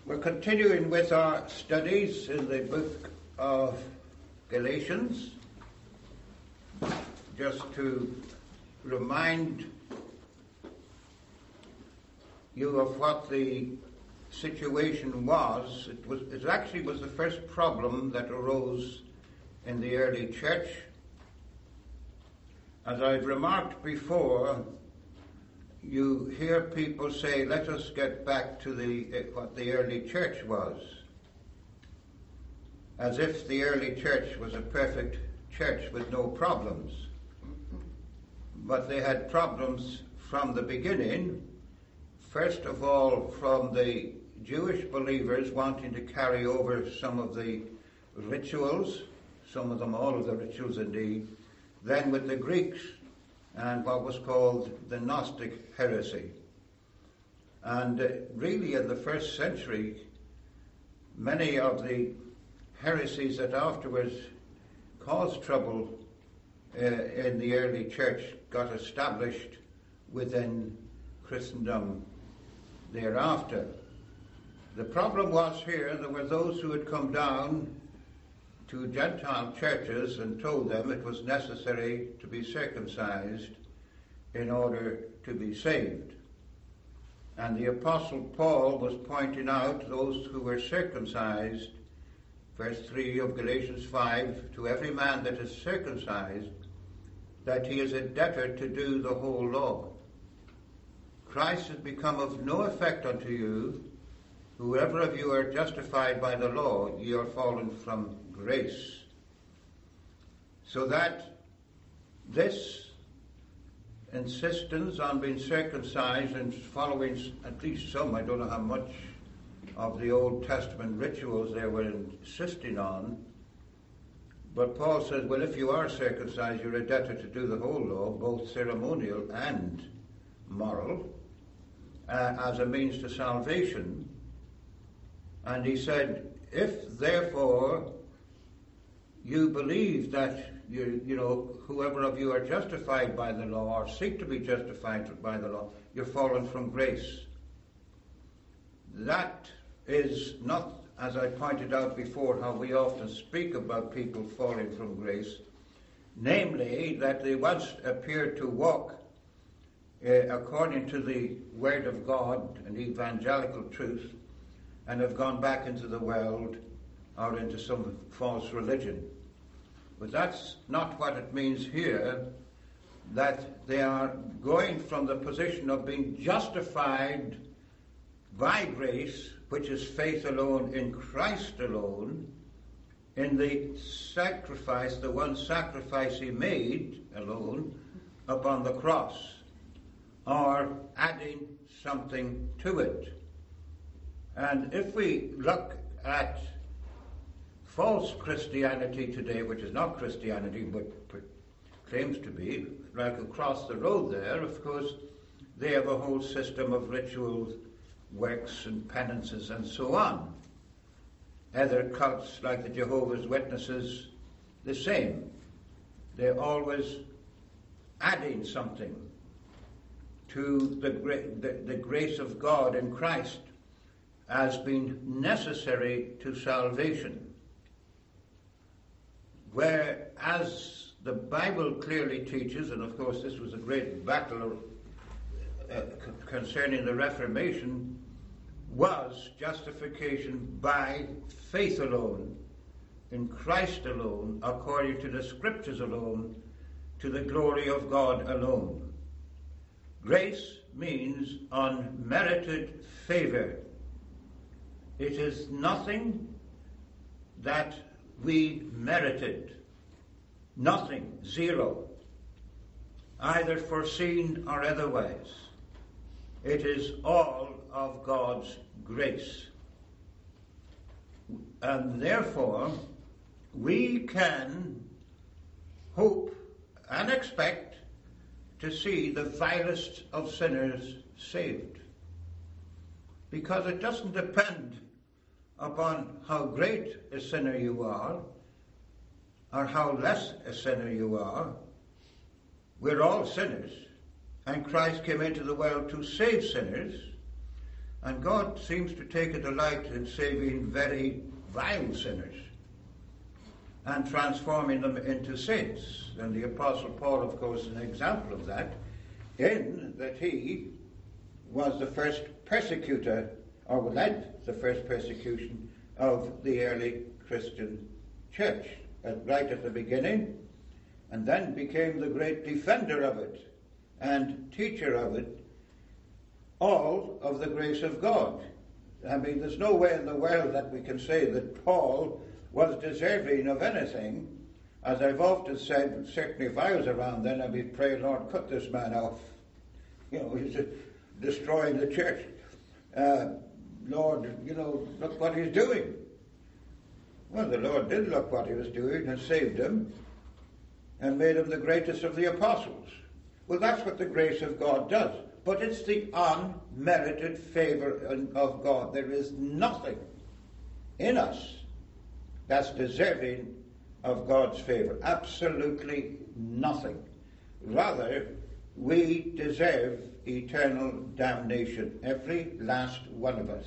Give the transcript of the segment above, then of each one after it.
We're continuing with our studies in the book of Galatians. Just to remind you of what the situation was, it actually was the first problem that arose in the early church. As I've remarked before, you hear people say, let us get back to what the early church was. As if the early church was a perfect church with no problems. But they had problems from the beginning. First of all, from the Jewish believers wanting to carry over some of the rituals, some of them all of the rituals indeed. Then with the Greeks, and what was called the Gnostic heresy. And really in the first century, many of the heresies that afterwards caused trouble in the early church got established within Christendom thereafter. The problem was here, there were those who had come down to Gentile churches and told them it was necessary to be circumcised in order to be saved. And the Apostle Paul was pointing out those who were circumcised, verse 3 of Galatians 5, to every man that is circumcised, that he is a debtor to do the whole law. Christ has become of no effect unto you. Whoever of you are justified by the law, ye are fallen from grace. So that this insistence on being circumcised and following at least some, I don't know how much, of the Old Testament rituals they were insisting on, but Paul says, well, if you are circumcised, you're a debtor to do the whole law, both ceremonial and moral, as a means to salvation. And he said, if therefore you believe that whoever of you are justified by the law or seek to be justified by the law, you're fallen from grace. That is not, as I pointed out before, how we often speak about people falling from grace, namely that they once appeared to walk according to the Word of God and evangelical truth, and have gone back into the world or into some false religion. But that's not what it means here, that they are going from the position of being justified by grace, which is faith alone in Christ alone, in the sacrifice, the one sacrifice he made alone upon the cross, or adding something to it. And if we look at false Christianity today, which is not Christianity but claims to be, like across the road there, of course, they have a whole system of rituals, works and penances and so on. Other cults like the Jehovah's Witnesses, the same. They're always adding something to the grace of God in Christ as being necessary to salvation. Whereas the Bible clearly teaches, and of course this was a great battle concerning the Reformation, was justification by faith alone, in Christ alone, according to the Scriptures alone, to the glory of God alone. Grace means unmerited favor. It is nothing that we merited. Nothing, zero, either foreseen or otherwise. It is all of God's grace. And therefore, we can hope and expect to see the vilest of sinners saved. Because it doesn't depend upon how great a sinner you are or how less a sinner you are. We're all sinners, and Christ came into the world to save sinners. And God seems to take a delight in saving very vile sinners and transforming them into saints. And the Apostle Paul, of course, is an example of that, in that he was the first persecutor, or led the first persecution of the early Christian church, right at the beginning, and then became the great defender of it and teacher of it, all of the grace of God. I mean, there's no way in the world that we can say that Paul was deserving of anything. As I've often said, certainly if I was around then, I'd be praying, Lord, cut this man off. You know, he's destroying the church. Lord, you know, look what he's doing. Well, the Lord did look what he was doing and saved him and made him the greatest of the apostles. Well, that's what the grace of God does. But it's the unmerited favor of God. There is nothing in us that's deserving of God's favor. Absolutely nothing. Rather, we deserve eternal damnation, every last one of us.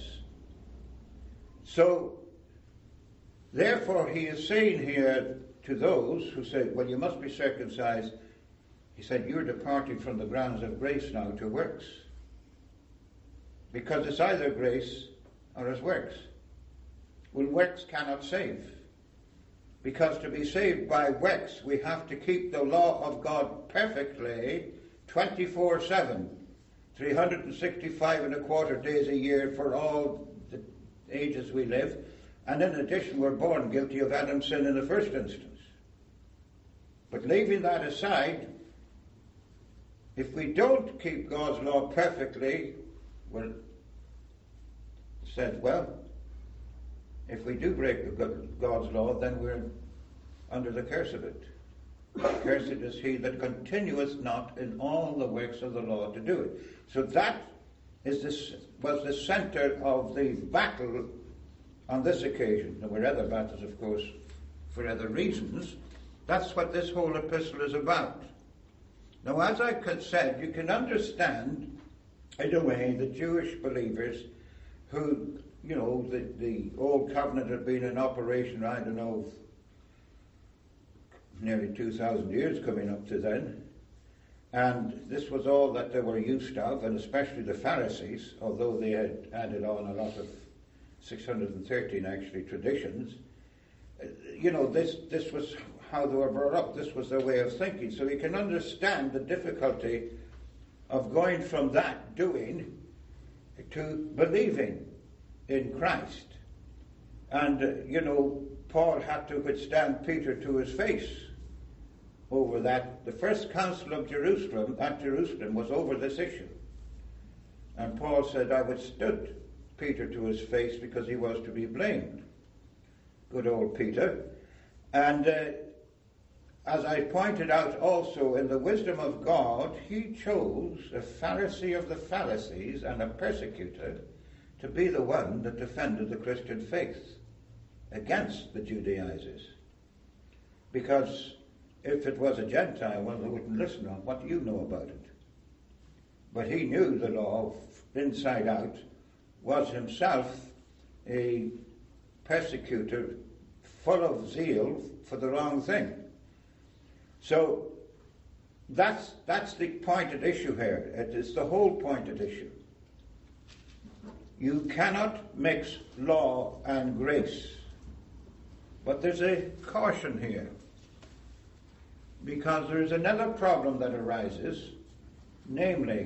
So, therefore, he is saying here to those who say, well, you must be circumcised, he said, you're departing from the grounds of grace now to works. Because it's either grace or it's works. Well, works cannot save. Because to be saved by works, we have to keep the law of God perfectly 24/7, 365 and a quarter days a year for all the ages we live. And in addition, we're born guilty of Adam's sin in the first instance. But leaving that aside, if we don't keep God's law perfectly, well, said, well, if we do break God's law, then we're under the curse of it. Cursed is he that continueth not in all the works of the law to do it. So that was the center of the battle on this occasion. There were other battles, of course, for other reasons. That's what this whole epistle is about. Now, as I said, you can understand, in a way, the Jewish believers who, you know, the Old Covenant had been in operation, I don't know, nearly 2,000 years coming up to then. And this was all that they were used of, and especially the Pharisees, although they had added on a lot of 613 actually traditions. You know, this was how they were brought up. This was their way of thinking. So you can understand the difficulty of going from that doing to believing in Christ. And, you know, Paul had to withstand Peter to his face over that. The first council of Jerusalem, at Jerusalem, was over this issue. And Paul said, I withstood Peter to his face because he was to be blamed. Good old Peter. And as I pointed out also, in the wisdom of God, he chose a Pharisee of the Pharisees and a persecutor to be the one that defended the Christian faith against the Judaizers. Because if it was a Gentile, well, they wouldn't listen on what do you know about it. But he knew the law inside out, was himself a persecutor full of zeal for the wrong thing. So that's the pointed issue here. It is the whole pointed issue. You cannot mix law and grace. But there's a caution here, because there is another problem that arises, namely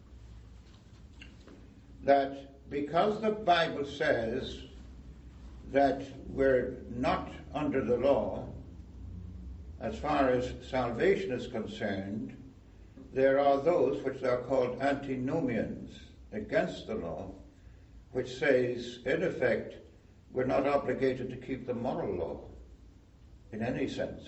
that because the Bible says that we're not under the law, as far as salvation is concerned, there are those which are called antinomians, against the law, which says, in effect, we're not obligated to keep the moral law in any sense.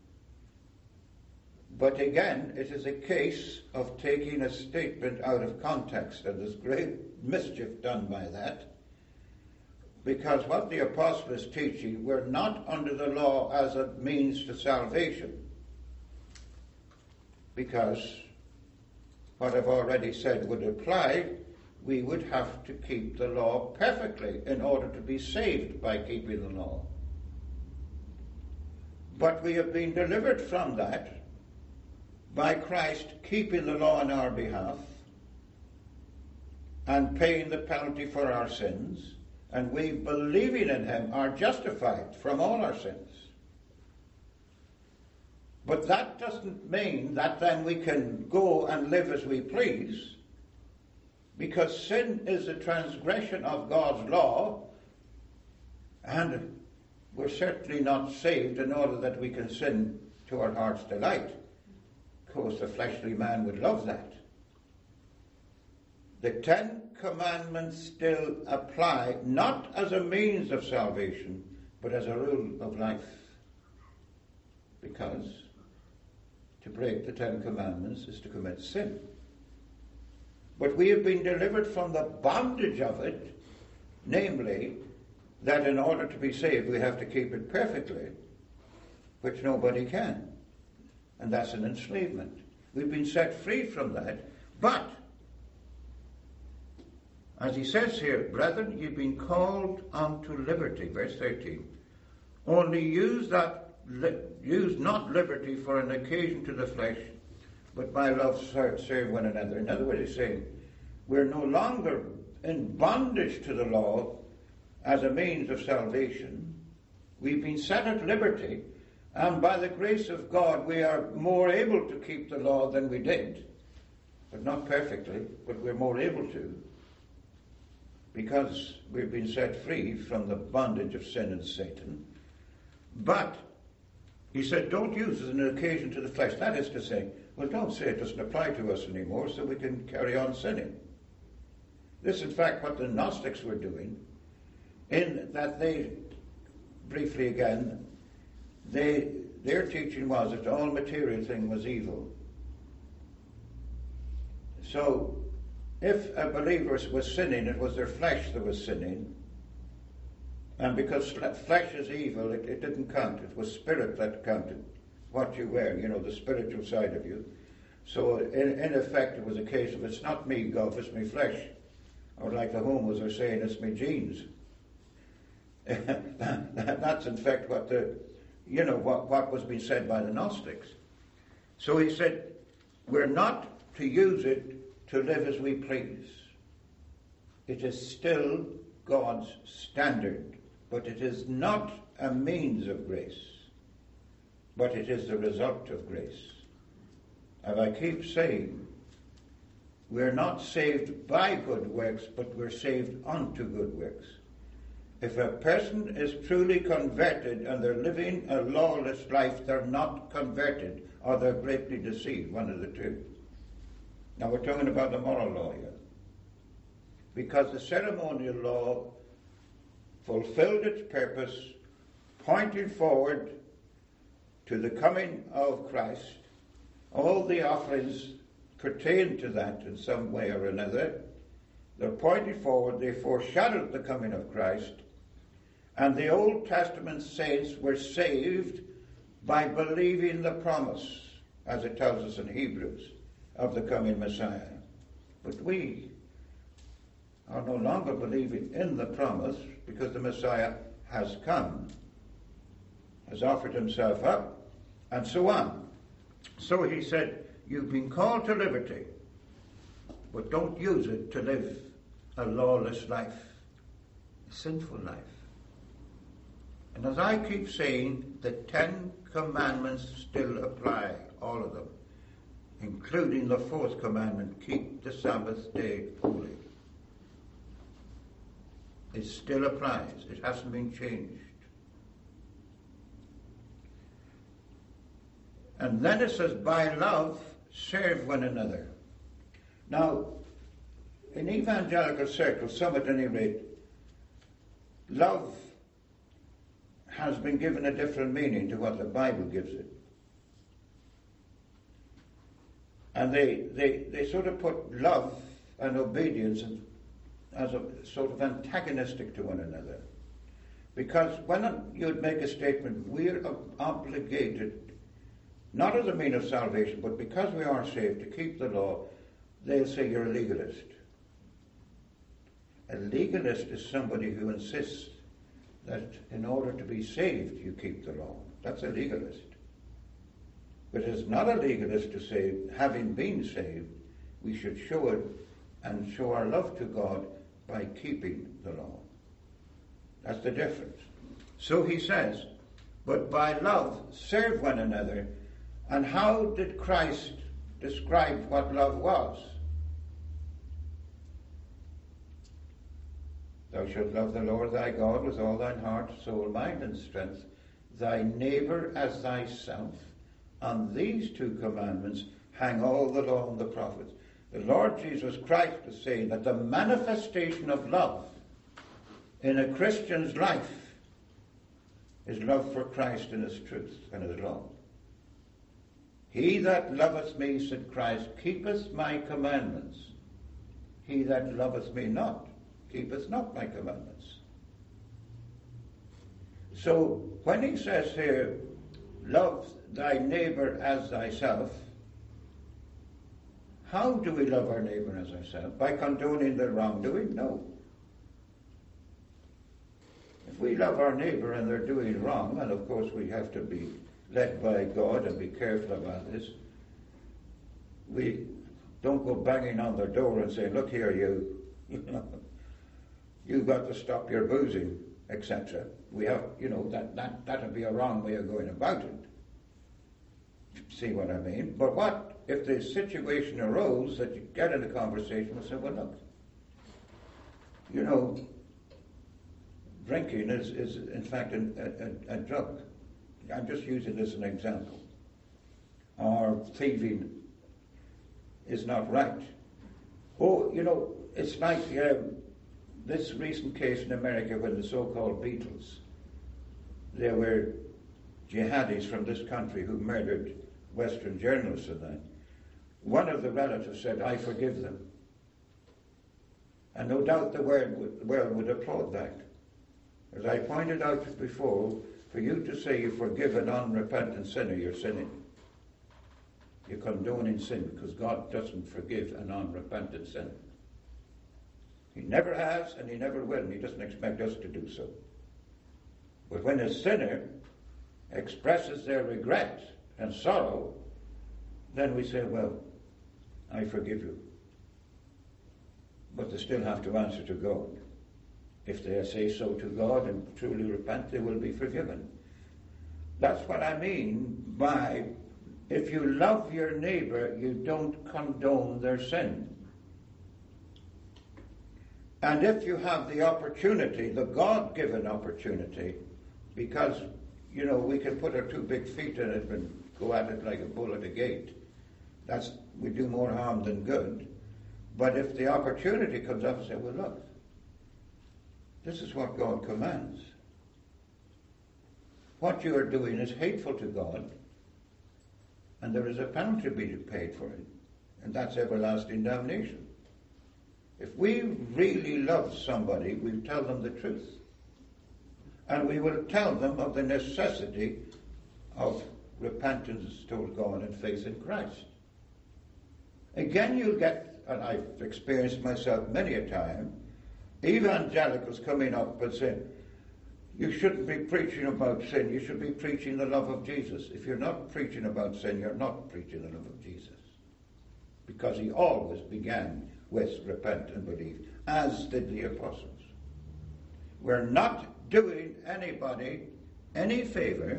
But again, it is a case of taking a statement out of context, and there's great mischief done by that, because what the apostle is teaching, we're not under the law as a means to salvation, because what I've already said would apply, we would have to keep the law perfectly in order to be saved by keeping the law. But we have been delivered from that by Christ keeping the law on our behalf and paying the penalty for our sins, and we, believing in him, are justified from all our sins. But that doesn't mean that then we can go and live as we please, because sin is a transgression of God's law, and we're certainly not saved in order that we can sin to our heart's delight. Of course, the fleshly man would love that. The 10 Commandments still apply, not as a means of salvation, but as a rule of life. Because to break the 10 Commandments is to commit sin. But we have been delivered from the bondage of it, namely, that in order to be saved we have to keep it perfectly, which nobody can. And that's an enslavement. We've been set free from that, but as he says here, brethren, you've been called unto liberty, verse 13. Only use not liberty for an occasion to the flesh, but by love serve one another. In other words, he's saying, we're no longer in bondage to the law as a means of salvation. We've been set at liberty, and by the grace of God we are more able to keep the law than we did. But not perfectly, but we're more able to, because we've been set free from the bondage of sin and Satan. But he said, don't use it as an occasion to the flesh. That is to say, well, don't say it doesn't apply to us anymore so we can carry on sinning. This, in fact, what the Gnostics were doing, in that they, briefly again, their teaching was that all material thing was evil. So, if a believer was sinning, it was their flesh that was sinning. And because flesh is evil, it didn't count. It was spirit that counted. What you were, the spiritual side of you. So in effect, it was a case of, it's not me, God, it's me flesh. Or like the homos are saying, it's me genes. That's in fact what what was being said by the Gnostics. So he said, we're not to use it to live as we please. It is still God's standard, but it is not a means of grace, but it is the result of grace. And I keep saying, we're not saved by good works, but we're saved unto good works. If a person is truly converted and they're living a lawless life, they're not converted, or they're greatly deceived, one of the two. Now we're talking about the moral law here. Because the ceremonial law fulfilled its purpose, pointing forward to the coming of Christ. All the offerings pertain to that in some way or another. They're pointing forward, they foreshadowed the coming of Christ. And the Old Testament saints were saved by believing the promise, as it tells us in Hebrews, of the coming Messiah. But we are no longer believing in the promise because the Messiah has come, has offered himself up, and so on. So he said, you've been called to liberty, but don't use it to live a lawless life, a sinful life. And as I keep saying, the 10 Commandments still apply, all of them, including the 4th commandment, keep the Sabbath day holy. It still applies. It hasn't been changed. And then it says, by love, serve one another. Now, in evangelical circles, some at any rate, love has been given a different meaning to what the Bible gives it. And they sort of put love and obedience as a sort of antagonistic to one another. Because when you'd make a statement, we're obligated, not as a means of salvation, but because we are saved, to keep the law, they'll say you're a legalist. A legalist is somebody who insists that in order to be saved, you keep the law. That's a legalist. But it's not a legalist to say, having been saved, we should show it and show our love to God by keeping the law. That's the difference. So he says, but by love serve one another. And how did Christ describe what love was? Thou shalt love the Lord thy God with all thine heart, soul, mind, and strength, thy neighbour as thyself. On these two commandments hang all the law and the prophets. The Lord Jesus Christ is saying that the manifestation of love in a Christian's life is love for Christ and his truth and his law. He that loveth me, said Christ, keepeth my commandments. He that loveth me not, keepeth not my commandments. So when he says here, love thy neighbour as thyself, how do we love our neighbour as ourselves? By condoning their wrongdoing? No. If we love our neighbour and they're doing wrong, and of course we have to be led by God and be careful about this, we don't go banging on their door and say, look here, you've got to stop your boozing, etc. We have, that would be a wrong way of going about it. See what I mean? But what if the situation arose that you get in a conversation and say, well, look, drinking is in fact a drug. I'm just using this as an example. Or thieving is not right. Oh, it's like this recent case in America when the so-called Beatles, there were jihadis from this country who murdered Western journalists and that. One of the relatives said, I forgive them. And no doubt the world would applaud that. As I pointed out before, for you to say you forgive an unrepentant sinner, you're sinning. You're condoning sin, because God doesn't forgive an unrepentant sinner. He never has, and he never will, and he doesn't expect us to do so. But when a sinner expresses their regret and sorrow, then we say, well, I forgive you. But they still have to answer to God. If they say so to God and truly repent, they will be forgiven. That's what I mean by, if you love your neighbour, you don't condone their sin. And if you have the opportunity, the God-given opportunity, because, we can put our two big feet in it and go at it like a bull at a gate. We do more harm than good. But if the opportunity comes up and say, well, look, this is what God commands. What you are doing is hateful to God, and there is a penalty to be paid for it, and that's everlasting damnation. If we really love somebody, we'll tell them the truth. And we will tell them of the necessity of repentance toward God and faith in Christ. Again, you'll get, and I've experienced myself many a time, evangelicals coming up and saying, you shouldn't be preaching about sin, you should be preaching the love of Jesus. If you're not preaching about sin, you're not preaching the love of Jesus. Because he always began with repent and believe, as did the apostles. We're not doing anybody any favor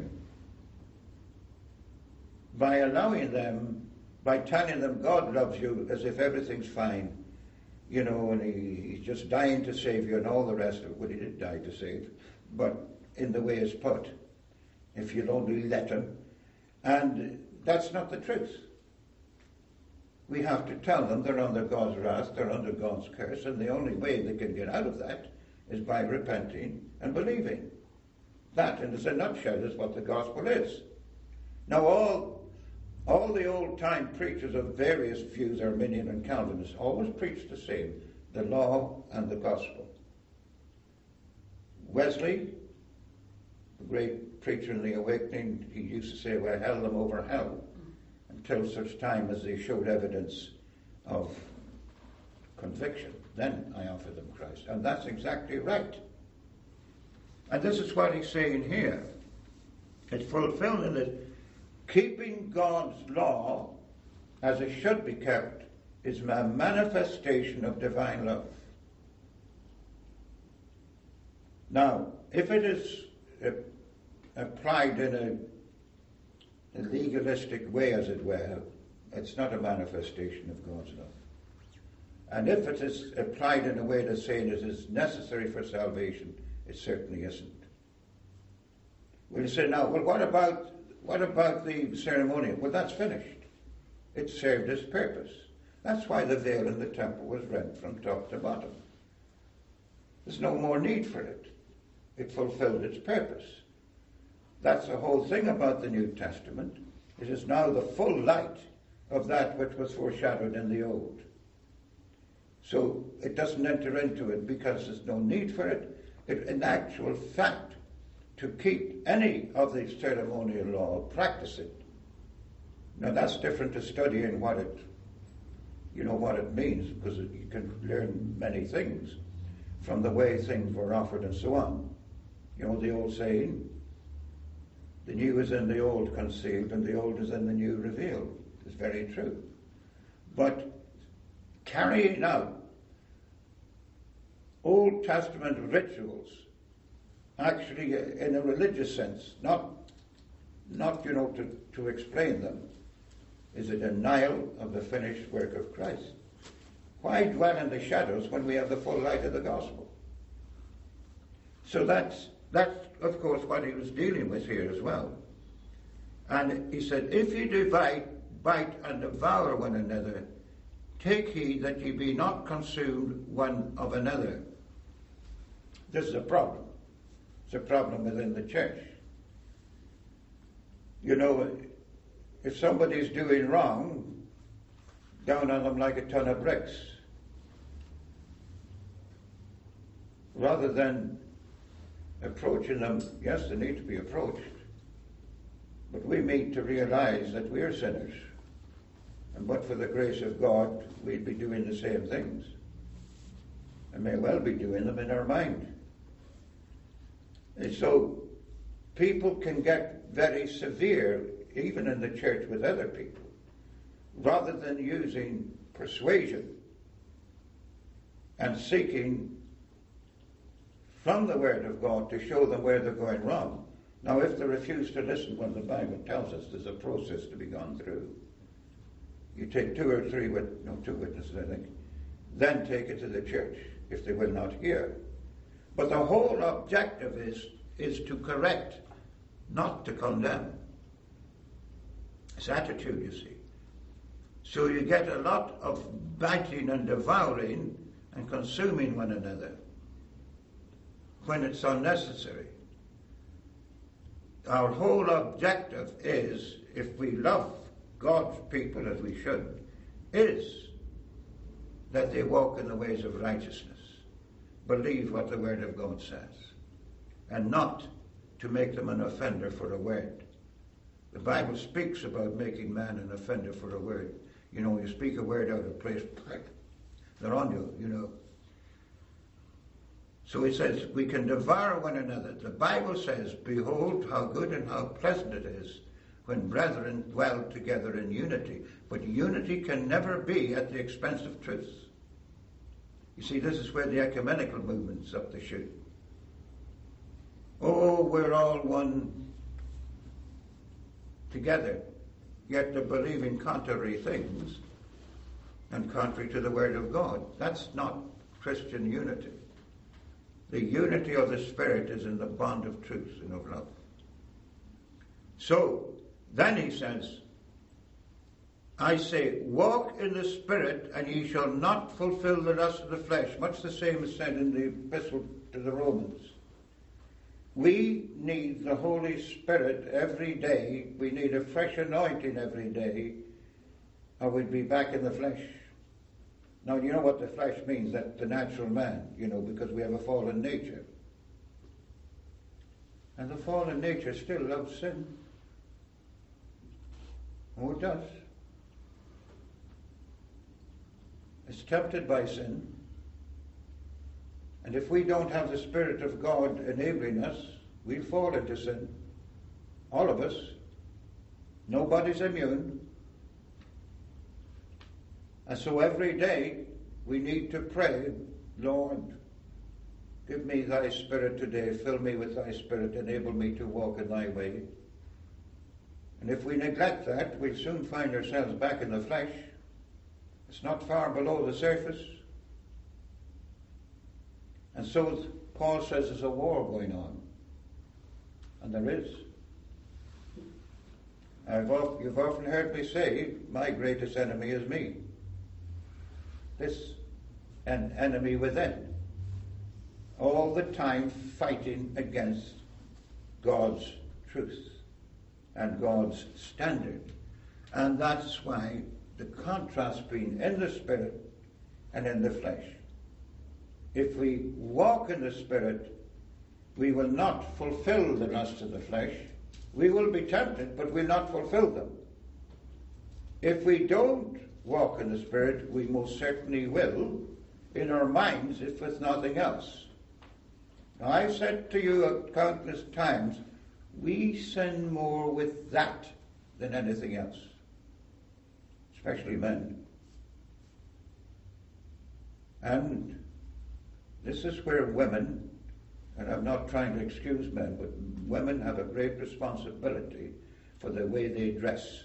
by allowing them, by telling them God loves you as if everything's fine, and he's just dying to save you and all the rest of it. Well, he did die to save, but in the way it's put, if you'll only let him. And that's not the truth. We have to tell them they're under God's wrath, they're under God's curse, and the only way they can get out of that is by repenting and believing. That, in a nutshell, is what the gospel is. Now, all the old-time preachers of various views, Arminian and Calvinist, always preach the same, the law and the gospel. Wesley, the great preacher in the Awakening, he used to say, well, hell them over hell, until such time as they showed evidence of conviction. Then I offer them Christ. And that's exactly right. And this is what he's saying here. It's fulfilling it. Keeping God's law as it should be kept is a manifestation of divine love. Now, if it is applied in a legalistic way, as it were, it's not a manifestation of God's love. And if it is applied in a way that's saying it is necessary for salvation, it certainly isn't. We'll say now, well, what about the ceremonial? Well, that's finished. It served its purpose. That's why the veil in the temple was rent from top to bottom. There's no more need for it. It fulfilled its purpose. That's the whole thing about the New Testament. It is now the full light of that which was foreshadowed in the Old. So it doesn't enter into it because there's no need for it. In actual fact, to keep any of the ceremonial law, practice it. Now that's different to studying what it means, because you can learn many things from the way things were offered and so on. You know the old saying, the new is in the old concealed and the old is in the new revealed. It's very true. But carrying out Old Testament rituals, actually in a religious sense, not to explain them, is a denial of the finished work of Christ. Why dwell in the shadows when we have the full light of the gospel? So that's of course what he was dealing with here as well. And he said, if ye bite and devour one another, take heed that ye be not consumed one of another. This is a problem. It's a problem within the church. You know, if somebody's doing wrong, down on them like a ton of bricks. Rather than approaching them, yes, they need to be approached, but we need to realize that we're sinners. And but for the grace of God, we'd be doing the same things. And may well be doing them in our mind. And so people can get very severe, even in the church with other people, rather than using persuasion and seeking from the Word of God to show them where they're going wrong. Now, if they refuse to listen when the Bible tells us there's a process to be gone through, you take two witnesses, I think, then take it to the church if they will not hear. But the whole objective is to correct, not to condemn. It's attitude, you see. So you get a lot of biting and devouring and consuming one another when it's unnecessary. Our whole objective is, if we love God's people as we should, is that they walk in the ways of righteousness, believe what the Word of God says, and not to make them an offender for a word. The Bible speaks about making man an offender for a word. You know, you speak a word out of place, they're on you, you know. So it says, we can devour one another. The Bible says, behold how good and how pleasant it is when brethren dwell together in unity. But unity can never be at the expense of truth. You see, this is where the ecumenical movement's up the chute. Oh, we're all one together, yet they're believing contrary things and contrary to the Word of God. That's not Christian unity. The unity of the Spirit is in the bond of truth and of love. So, then he says, I say, walk in the Spirit, and ye shall not fulfill the lust of the flesh. Much the same is said in the Epistle to the Romans. We need the Holy Spirit every day. We need a fresh anointing every day, or we'd be back in the flesh. Now, you know what the flesh means, that the natural man, you know, because we have a fallen nature. And the fallen nature still loves sin. Oh, it does. It's tempted by sin. And if we don't have the Spirit of God enabling us, we'll fall into sin. All of us. Nobody's immune. And so every day we need to pray, Lord, give me thy Spirit today, fill me with thy Spirit, enable me to walk in thy way. And if we neglect that, we'll soon find ourselves back in the flesh. It's not far below the surface. And so Paul says there's a war going on. And there is. You've often heard me say, my greatest enemy is me. This an enemy within. All the time fighting against God's truth and God's standard. And that's why the contrast between in the Spirit and in the flesh. If we walk in the Spirit, we will not fulfill the lusts of the flesh. We will be tempted, but will not fulfill them. If we don't walk in the Spirit, we most certainly will, in our minds, if with nothing else. Now, I've said to you countless times, we sin more with that than anything else, especially men. And this is where women, and I'm not trying to excuse men, but women have a great responsibility for the way they dress.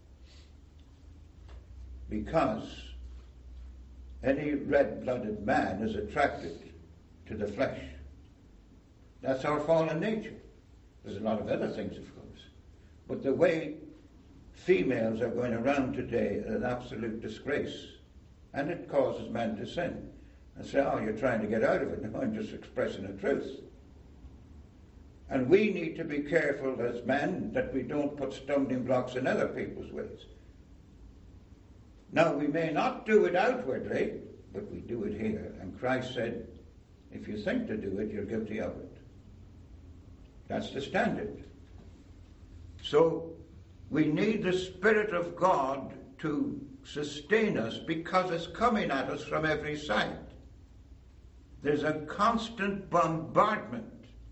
Because any red-blooded man is attracted to the flesh. That's our fallen nature. There's a lot of other things, of course. But the way females are going around today is an absolute disgrace. And it causes men to sin. And say, oh, you're trying to get out of it. No, I'm just expressing the truth. And we need to be careful as men that we don't put stumbling blocks in other people's ways. Now, we may not do it outwardly, but we do it here. And Christ said, if you think to do it, you're guilty of it. That's the standard. So, we need the Spirit of God to sustain us because it's coming at us from every side. There's a constant bombardment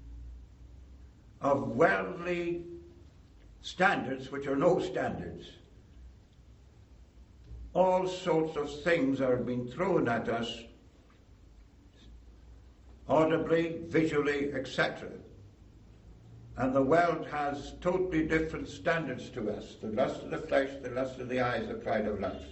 of worldly standards which are no standards. All sorts of things are being thrown at us, audibly, visually, etc. And the world has totally different standards to us. The lust of the flesh, the lust of the eyes, the pride of life.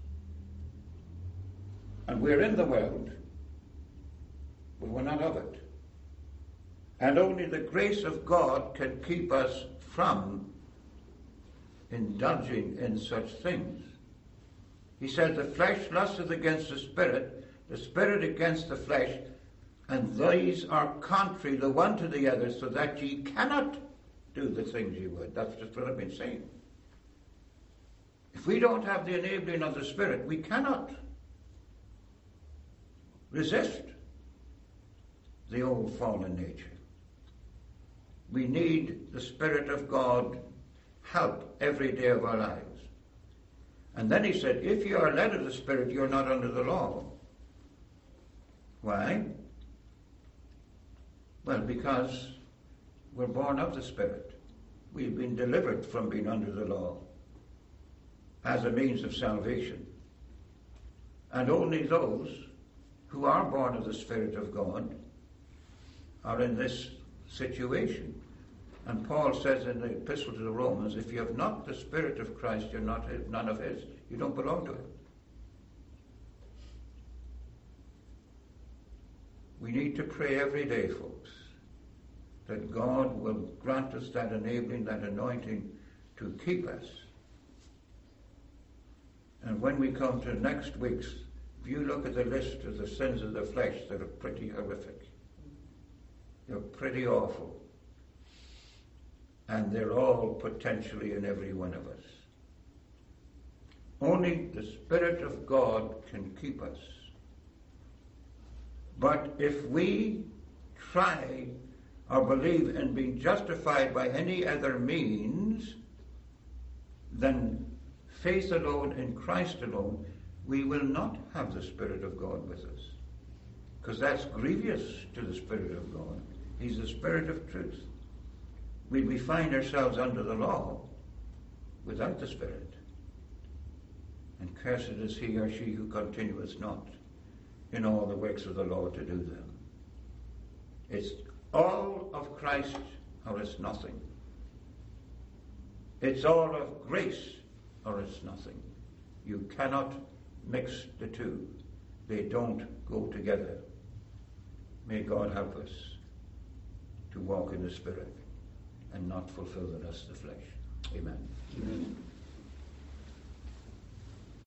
And we're in the world, but we're not of it. And only the grace of God can keep us from indulging in such things. He said, the flesh lusteth against the Spirit against the flesh, and these are contrary the one to the other, so that ye cannot do the things ye would. That's just what I've been saying. If we don't have the enabling of the Spirit, we cannot resist the old fallen nature. We need the Spirit of God help every day of our lives. And then he said, if you are led of the Spirit, you're not under the law. Why? Well, because we're born of the Spirit. We've been delivered from being under the law as a means of salvation. And only those who are born of the Spirit of God are in this situation. And Paul says in the Epistle to the Romans, if you have not the Spirit of Christ, you're none of his. You don't belong to him. We need to pray every day, folks, that God will grant us that enabling, that anointing to keep us. And when we come to next week's, if you look at the list of the sins of the flesh, they're pretty horrific. They're pretty awful. And they're all potentially in every one of us. Only the Spirit of God can keep us. But if we try or believe in being justified by any other means than faith alone in Christ alone, we will not have the Spirit of God with us. because that's grievous to the Spirit of God. He's the Spirit of truth. We find ourselves under the law without the Spirit. And cursed is he or she who continueth not in all the works of the law to do them. It's all of Christ or it's nothing. It's all of grace or it's nothing. You cannot mix the two. They don't go together. May God help us to walk in the Spirit and not fulfill the lust of the flesh. Amen. Amen.